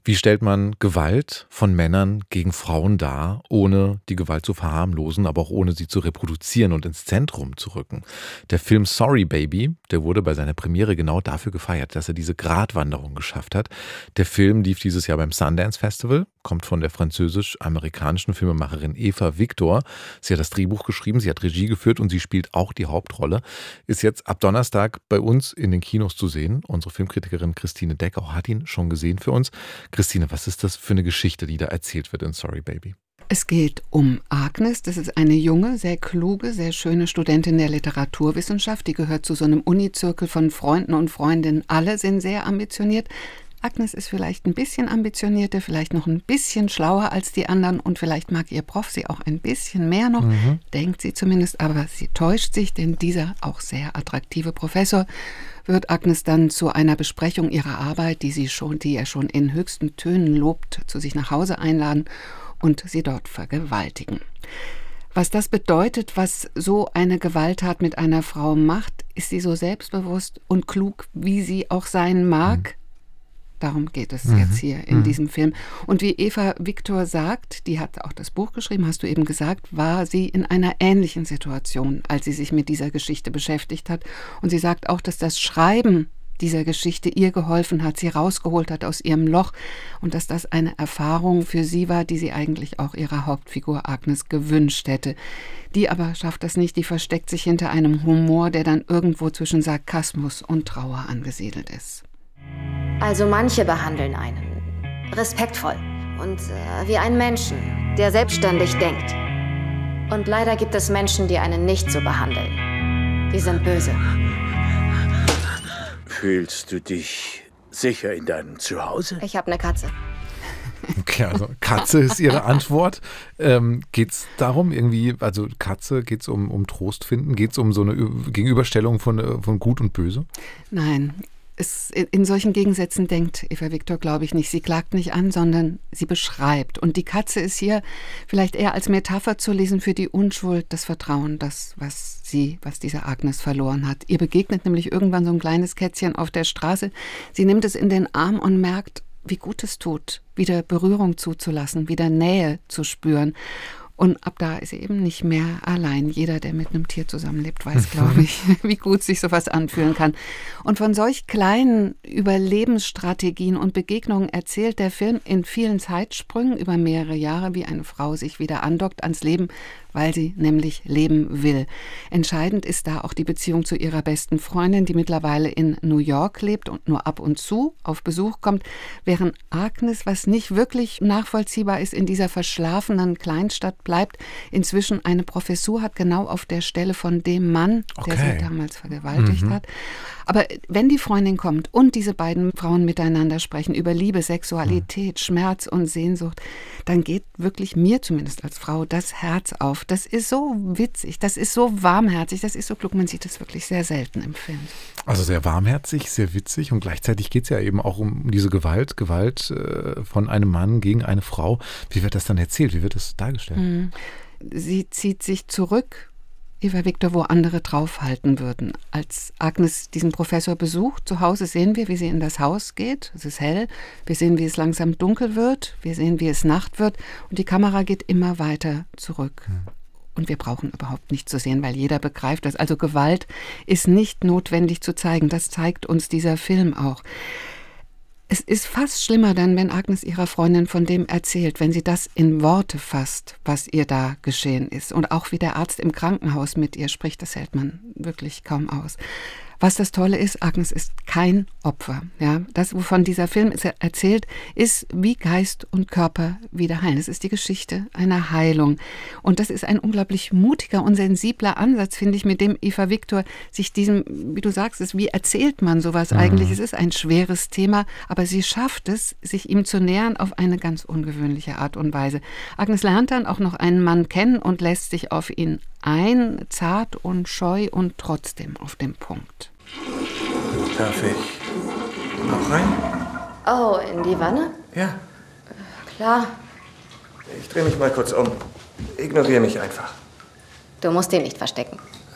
Wie stellt man Gewalt von Männern gegen Frauen dar, ohne die Gewalt zu verharmlosen, aber auch ohne sie zu reproduzieren und ins Zentrum zu rücken? Der Film Sorry Baby, der wurde bei seiner Premiere genau dafür gefeiert, dass er diese Gratwanderung geschafft hat. Der Film lief dieses Jahr beim Sundance Festival, kommt von der französisch-amerikanischen Filmemacherin Eva Victor. Sie hat das Drehbuch geschrieben, sie hat Regie geführt und sie spielt auch die Hauptrolle. Ist jetzt ab Donnerstag bei uns in den Kinos zu sehen. Unsere Filmkritikerin Christine Deckau hat ihn schon gesehen für uns. Christine, was ist das für eine Geschichte, die da erzählt wird in Sorry Baby? Es geht um Agnes. Das ist eine junge, sehr kluge, sehr schöne Studentin der Literaturwissenschaft. Die gehört zu so einem Uni-Zirkel von Freunden und Freundinnen. Alle sind sehr ambitioniert. Agnes ist vielleicht ein bisschen ambitionierter, vielleicht noch ein bisschen schlauer als die anderen und vielleicht mag ihr Prof sie auch ein bisschen mehr noch, denkt sie zumindest, aber sie täuscht sich, denn dieser auch sehr attraktive Professor wird Agnes dann zu einer Besprechung ihrer Arbeit, die er schon in höchsten Tönen lobt, zu sich nach Hause einladen und sie dort vergewaltigen. Was das bedeutet, was so eine Gewalttat mit einer Frau macht, ist sie so selbstbewusst und klug, wie sie auch sein mag. Darum geht es jetzt hier in diesem Film. Und wie Eva Victor sagt, die hat auch das Buch geschrieben, hast du eben gesagt, war sie in einer ähnlichen Situation, als sie sich mit dieser Geschichte beschäftigt hat. Und sie sagt auch, dass das Schreiben dieser Geschichte ihr geholfen hat, sie rausgeholt hat aus ihrem Loch und dass das eine Erfahrung für sie war, die sie eigentlich auch ihrer Hauptfigur Agnes gewünscht hätte. Die aber schafft das nicht, die versteckt sich hinter einem Humor, der dann irgendwo zwischen Sarkasmus und Trauer angesiedelt ist. Also manche behandeln einen respektvoll und wie einen Menschen, der selbstständig denkt. Und leider gibt es Menschen, die einen nicht so behandeln. Die sind böse. Fühlst du dich sicher in deinem Zuhause? Ich habe eine Katze. Okay, also Katze ist ihre Antwort. Geht's darum irgendwie, also Katze, geht's um Trost finden? Geht's um so eine Gegenüberstellung von Gut und Böse? Nein. In solchen Gegensätzen denkt Eva Victor, glaube ich, nicht. Sie klagt nicht an, sondern sie beschreibt. Und die Katze ist hier vielleicht eher als Metapher zu lesen für die Unschuld, das Vertrauen, das, was diese Agnes verloren hat. Ihr begegnet nämlich irgendwann so ein kleines Kätzchen auf der Straße. Sie nimmt es in den Arm und merkt, wie gut es tut, wieder Berührung zuzulassen, wieder Nähe zu spüren. Und ab da ist sie eben nicht mehr allein. Jeder, der mit einem Tier zusammenlebt, weiß, glaube ich, wie gut sich sowas anfühlen kann. Und von solch kleinen Überlebensstrategien und Begegnungen erzählt der Film in vielen Zeitsprüngen über mehrere Jahre, wie eine Frau sich wieder andockt ans Leben, weil sie nämlich leben will. Entscheidend ist da auch die Beziehung zu ihrer besten Freundin, die mittlerweile in New York lebt und nur ab und zu auf Besuch kommt, während Agnes, was nicht wirklich nachvollziehbar ist, in dieser verschlafenen Kleinstadt bleibt, inzwischen eine Professur hat, genau auf der Stelle von dem Mann, der sie damals vergewaltigt hat. Aber wenn die Freundin kommt und diese beiden Frauen miteinander sprechen über Liebe, Sexualität, Schmerz und Sehnsucht, dann geht wirklich mir zumindest als Frau das Herz auf. Das ist so witzig, das ist so warmherzig, das ist so klug. Man sieht das wirklich sehr selten im Film. Also sehr warmherzig, sehr witzig und gleichzeitig geht es ja eben auch um diese Gewalt von einem Mann gegen eine Frau. Wie wird das dann erzählt? Wie wird das dargestellt? Sie zieht sich zurück, Eva Victor, wo andere draufhalten würden. Als Agnes diesen Professor besucht, zu Hause sehen wir, wie sie in das Haus geht. Es ist hell. Wir sehen, wie es langsam dunkel wird. Wir sehen, wie es Nacht wird. Und die Kamera geht immer weiter zurück. Und wir brauchen überhaupt nicht zu sehen, weil jeder begreift das. Also Gewalt ist nicht notwendig zu zeigen. Das zeigt uns dieser Film auch. Es ist fast schlimmer dann, wenn Agnes ihrer Freundin von dem erzählt, wenn sie das in Worte fasst, was ihr da geschehen ist. Und auch wie der Arzt im Krankenhaus mit ihr spricht, das hält man wirklich kaum aus. Was das Tolle ist, Agnes ist kein Opfer. Ja? Das, wovon dieser Film erzählt, ist, wie Geist und Körper wieder heilen. Es ist die Geschichte einer Heilung. Und das ist ein unglaublich mutiger und sensibler Ansatz, finde ich, mit dem Eva Victor sich diesem, wie du sagst, wie erzählt man sowas eigentlich? Es ist ein schweres Thema, aber sie schafft es, sich ihm zu nähern auf eine ganz ungewöhnliche Art und Weise. Agnes lernt dann auch noch einen Mann kennen und lässt sich auf ihn ein, zart und scheu und trotzdem auf den Punkt. Darf ich noch rein? Oh, in die Wanne? Ja. Klar. Ich drehe mich mal kurz um. Ignoriere mich einfach. Du musst ihn nicht verstecken.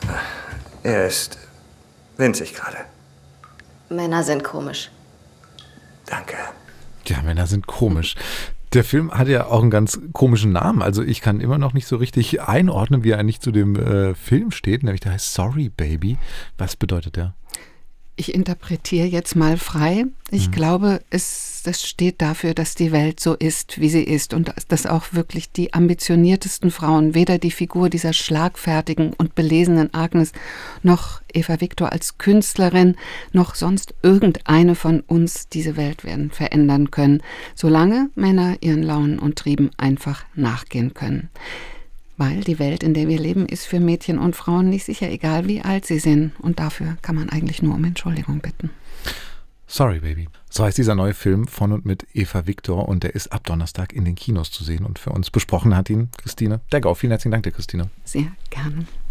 Er ist winzig gerade. Männer sind komisch. Danke. Ja, Männer sind komisch. Der Film hat ja auch einen ganz komischen Namen. Also ich kann immer noch nicht so richtig einordnen, wie er eigentlich zu dem Film steht. Nämlich der heißt Sorry Baby. Was bedeutet der? Ich interpretiere jetzt mal frei. Ich glaube, das steht dafür, dass die Welt so ist, wie sie ist und dass auch wirklich die ambitioniertesten Frauen, weder die Figur dieser schlagfertigen und belesenen Agnes, noch Eva Victor als Künstlerin, noch sonst irgendeine von uns diese Welt werden verändern können, solange Männer ihren Launen und Trieben einfach nachgehen können. Weil die Welt, in der wir leben, ist für Mädchen und Frauen nicht sicher, egal wie alt sie sind. Und dafür kann man eigentlich nur um Entschuldigung bitten. Sorry Baby. So heißt dieser neue Film von und mit Eva Victor und der ist ab Donnerstag in den Kinos zu sehen. Und für uns besprochen hat ihn Christine Deggau. Vielen herzlichen Dank dir, Christine. Sehr gerne.